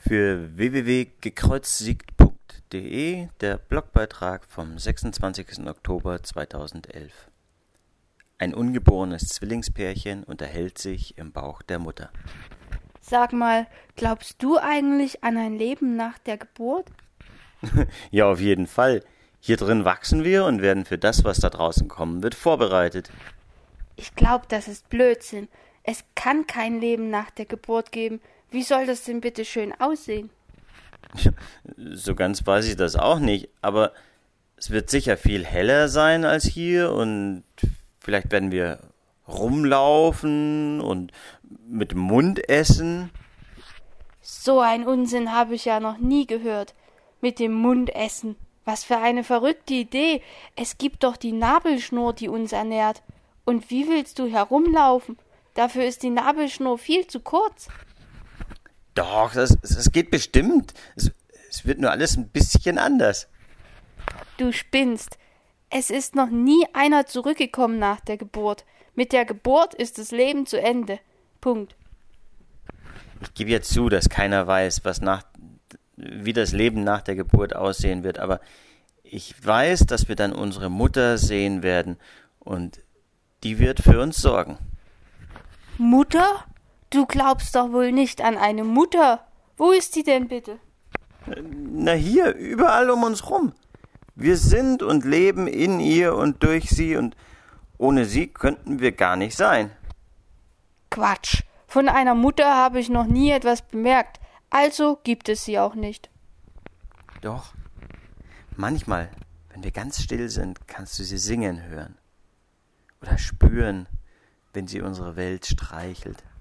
für www.gekreuzsiegt.de, der Blogbeitrag vom 26. Oktober 2011. Ein ungeborenes Zwillingspärchen unterhält sich im Bauch der Mutter. Sag mal, glaubst du eigentlich an ein Leben nach der Geburt? Ja, auf jeden Fall. Hier drin wachsen wir und werden für das, was da draußen kommen wird, vorbereitet. Ich glaube, das ist Blödsinn. Es kann kein Leben nach der Geburt geben. Wie soll das denn bitte schön aussehen? So ganz weiß ich das auch nicht, aber es wird sicher viel heller sein als hier und vielleicht werden wir rumlaufen und mit dem Mund essen. So ein Unsinn habe ich ja noch nie gehört. Mit dem Mund essen. Was für eine verrückte Idee. Es gibt doch die Nabelschnur, die uns ernährt. Und wie willst du herumlaufen? Dafür ist die Nabelschnur viel zu kurz. Doch, das geht bestimmt. Es wird nur alles ein bisschen anders. Du spinnst. Es ist noch nie einer zurückgekommen nach der Geburt. Mit der Geburt ist das Leben zu Ende. Punkt. Ich gebe jetzt zu, dass keiner weiß, wie das Leben nach der Geburt aussehen wird, aber ich weiß, dass wir dann unsere Mutter sehen werden und die wird für uns sorgen. Mutter? Du glaubst doch wohl nicht an eine Mutter. Wo ist sie denn bitte? Na hier, überall um uns rum. Wir sind und leben in ihr und durch sie und ohne sie könnten wir gar nicht sein. Quatsch. Von einer Mutter habe ich noch nie etwas bemerkt. Also gibt es sie auch nicht. Doch. Manchmal, wenn wir ganz still sind, kannst du sie singen hören. Oder spüren, wenn sie unsere Welt streichelt.